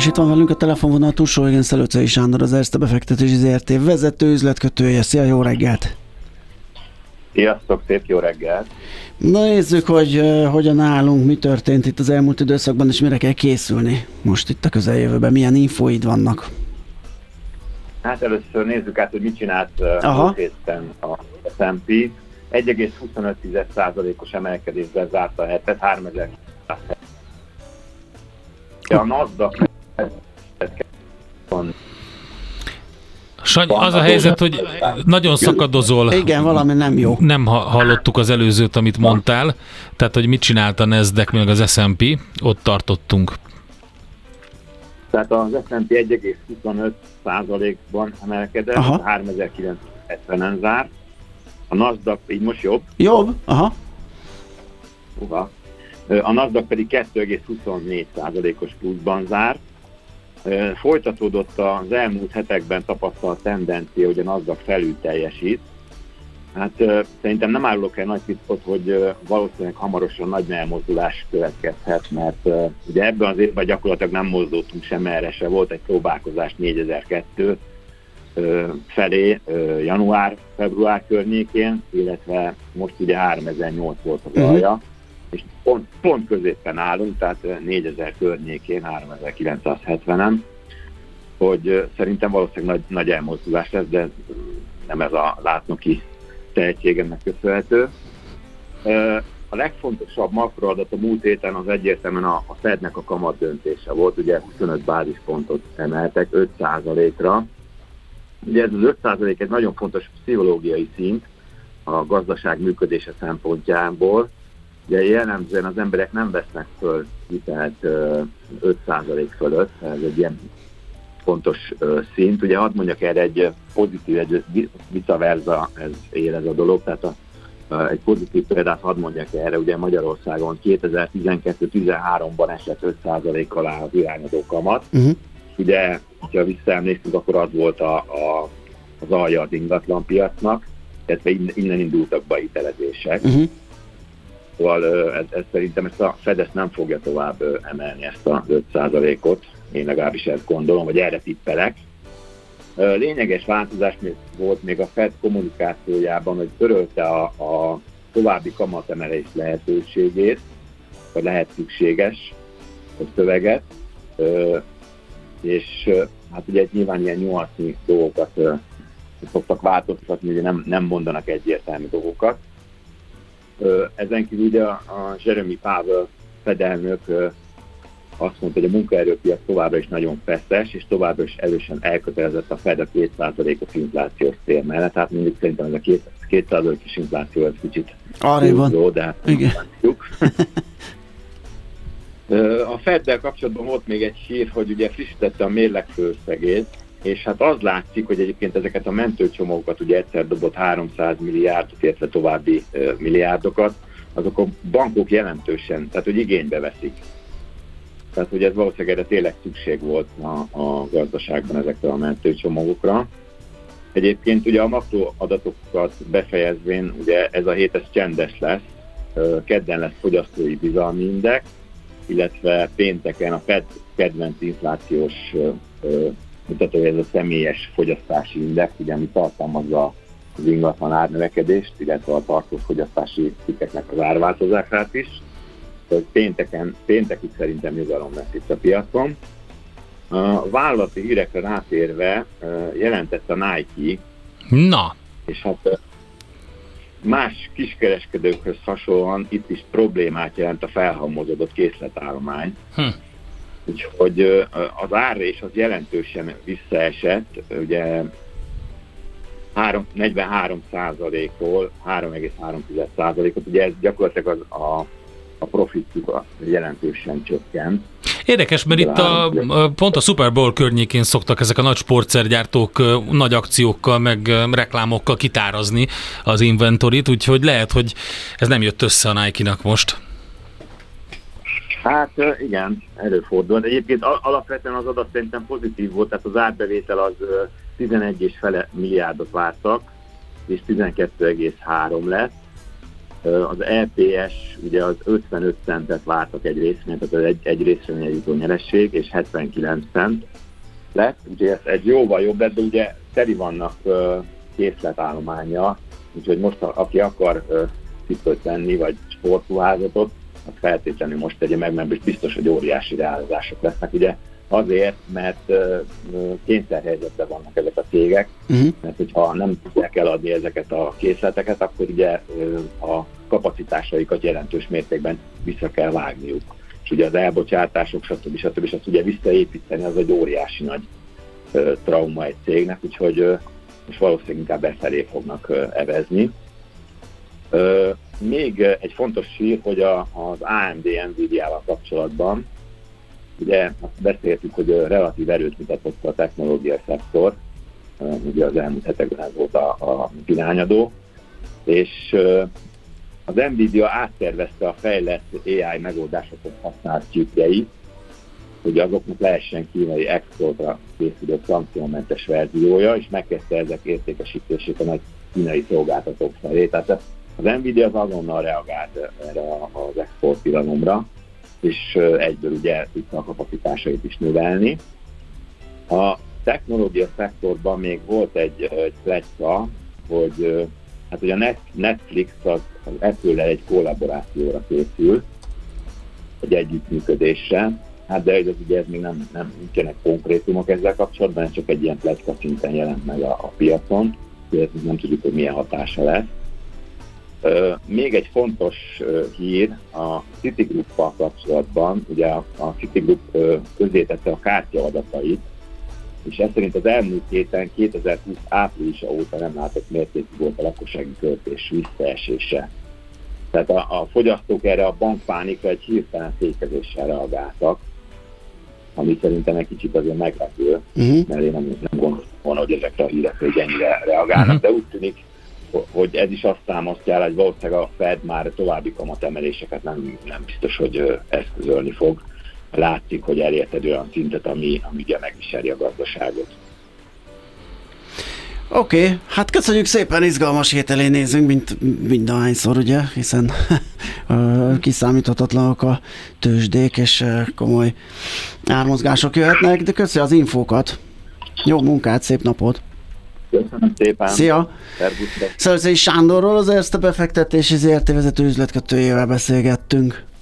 És itt van velünk a telefonvonal túlsó végén Szelőcei Sándor, az Erste Befektetési ZRT vezető üzletkötője. Szia, jó reggelt! Sziasztok, szép jó reggelt! Na nézzük, hogy hogyan állunk, mi történt itt az elmúlt időszakban, és mire kell készülni most itt a közeljövőben. Milyen infóid vannak? Hát először nézzük át, hogy mit csinált múlt héten a S&P. 1,25%-os emelkedésben zárt a hetet, 3000. A NASDAQ Sanyi, az a helyzet, hogy nagyon szakadozol. Igen, valami nem jó. Nem hallottuk az előzőt, amit mondtál. Tehát, hogy mit csinált a Nasdaq, meg az S&P, ott tartottunk. Tehát az S&P 1,25%-ban emelkedett, 3970-en zárt. A NASDAQ így most jobb. Jobb? Aha. A NASDAQ pedig 2,24%-os pluszban zárt. Folytatódott az elmúlt hetekben tapasztalt tendencia, hogy a NASDAQ felül teljesít. Hát szerintem nem árulok el nagy titkot, hogy valószínűleg hamarosan nagy elmozdulás következhet, mert ugye ebben az évben gyakorlatilag nem mozdultunk sem erre se. Volt egy próbálkozás 4002 felé január-február környékén, illetve most ugye 3008 volt az alja, és pont középen állunk, tehát 4000 környékén, 3970-en, hogy szerintem valószínűleg nagy elmozdulás lesz, de nem ez a látnoki tehetségemnek köszönhető. A legfontosabb makroadat a múlt héten az egyértelműen a Fednek a kamat döntése volt, ugye 25 bázispontot emeltek 5%-ra. Ugye ez az 5% egy nagyon fontos pszichológiai szint a gazdaság működése szempontjából. Ugye jellemzően az emberek nem vesznek föl hitelt 5% fölött, ez egy ilyen fontos szint. Ugye hadd mondjak erre egy pozitív, egy vice versa ér ez a dolog, tehát egy pozitív példát hadd mondjak erre, ugye Magyarországon 2012-13-ban esett 5% alá az irányadó kamat. Ugye, ha visszaemlékszünk, akkor az volt az alja az ingatlanpiacnak, illetve innen indultak be hitelezések. Szóval ez szerintem ezt a Fed nem fogja tovább emelni, ezt a 5%-ot, én legalábbis ezt gondolom, vagy erre tippelek. Lényeges változás volt még a Fed kommunikációjában, hogy törölte a további kamatemelés lehetőségét, vagy lehet szükséges a szöveget, és hát ugye nyilván ilyen nyuanszi dolgokat szoktak változtatni, ugye nem mondanak egyértelmű dolgokat. Ezen kívül ugye a Jeremy Powell Fed elnök azt mondta, hogy a munkaerőpiac továbbra is nagyon feszes, és továbbra is erősen elkötelezett a Fed a 2%-os inflációs cél mellett. Tehát mondjuk szerintem ez a 2%-os infláció ez kicsit túlzó, de hát mondjuk. A Feddel kapcsolatban volt még egy hír, hogy ugye frissítette a mérlegfőösszegét, és hát az látszik, hogy egyébként ezeket a mentőcsomagokat ugye egyszer dobott 300 milliárdot, illetve további milliárdokat, azok a bankok jelentősen, tehát hogy igénybe veszik. Tehát hogy ez valószínűleg erre tényleg szükség volt a gazdaságban ezekre a mentőcsomagokra. Egyébként ugye a makroadatokat befejezvén, ugye ez a hét ez csendes lesz, kedden lesz fogyasztói bizalmi index, illetve pénteken a Fed kedvenc inflációs mutatója, ez a személyes fogyasztási index, ugye, ami tartalmazza az ingatlan árnövekedést, illetve a tartós fogyasztási cikkeknek az árváltozását is. Tehát péntekig szerintem nyugalom lesz itt a piacon. A vállalati hírekre rátérve jelentett a Nike, és hát más kiskereskedőkhöz hasonlóan itt is problémát jelent a felhalmozódott készletállomány. Úgyhogy az árrés az jelentősen visszaesett, ugye 43%-ról 3,3%-ot, ugye ez gyakorlatilag a profitjuk jelentősen csökkent. Érdekes, mert itt pont a Super Bowl környékén szoktak ezek a nagy sportszergyártók nagy akciókkal, meg reklámokkal kitárazni az inventorit, úgyhogy lehet, hogy ez nem jött össze a Nike-nak most. Hát igen, előfordul. De egyébként alapvetően az adat szerintem pozitív volt, tehát az árbevétel az 11,5 milliárdot vártak, és 12,3 lett. Az EPS ugye az 55 centet vártak egy részvényt, tehát egy részvényre jutó nyeresség, és 79 cent lett, ugye ez jóval jobb lett, de ugye teli vannak készletállománya, úgyhogy most aki akar cipőt venni, vagy sportruházatot, az feltétlenül most tegye meg, mert biztos, hogy óriási reálozások lesznek, ugye azért, mert kényszerhelyzetben vannak ezek a cégek, mert hogyha nem tudják eladni ezeket a készleteket, akkor ugye a kapacitásaikat jelentős mértékben vissza kell vágniuk. És ugye az elbocsátások, stb. És azt ugye visszaépíteni, az egy óriási nagy trauma egy cégnek, úgyhogy most valószínűleg inkább befelé fognak evezni. Még egy fontos hír, hogy az AMD Nvidia-val kapcsolatban, ugye azt beszéltük, hogy relatív erőt mutatott a technológiai szektor, ugye az elmúlt hetekben ez volt a irányadó, és az Nvidia áttervezte a fejlett AI megoldásokat használt chipjeit, hogy azoknak lehessen kínai exportra készülő szankciómentes verziója, és megkezdte ezek értékesítését a nagy kínai szolgáltatók felé. Tehát az Nvidia az azonnal reagált erre az export tilalomra, és egyből ugye tudta a kapacitásait is növelni. A technológia szektorban még volt egy pletyka, hogy a Netflix az Apple-lel egy kollaborációra készül, egy együttműködésre, de ez ugye ez még nem nincsenek konkrétumok ezzel kapcsolatban, ez csak egy ilyen pletyka szinten jelent meg a piacon, ezért nem tudjuk, hogy milyen hatása lesz. Még egy fontos hír a Citigroup-kal kapcsolatban, ugye a Citigroup közzétette a kártya adatait, és ez szerint az elmúlt héten 2020 áprilisa óta nem látott mértékű volt a lakossági költés visszaesése. Tehát a fogyasztók erre a bankpánikra egy hirtelen fékezéssel reagáltak, ami szerintem egy kicsit azért meglepő, mert én nem gondolom volna, hogy ezekre a hírekre ennyire reagálnak, de úgy tűnik, hogy ez is azt támasztja el, hogy valószínűleg a Fed már további kamatemeléseket nem biztos, hogy eszközölni fog. Látszik, hogy elért egy olyan szintet, ami ugye megviseli a gazdaságot. Oké, hát köszönjük szépen, izgalmas hét elé nézünk, mint mindahányszor, ugye, hiszen kiszámíthatatlanok a tőzsdék, és komoly ármozgások jöhetnek, de köszönjük az infókat. Jó munkát, szép napot! Köszönöm szépen! Szia! Szervusztok! Szervusztok Sándorról, az Erste befektetési ZRT vezető üzletkötőjével beszélgettünk.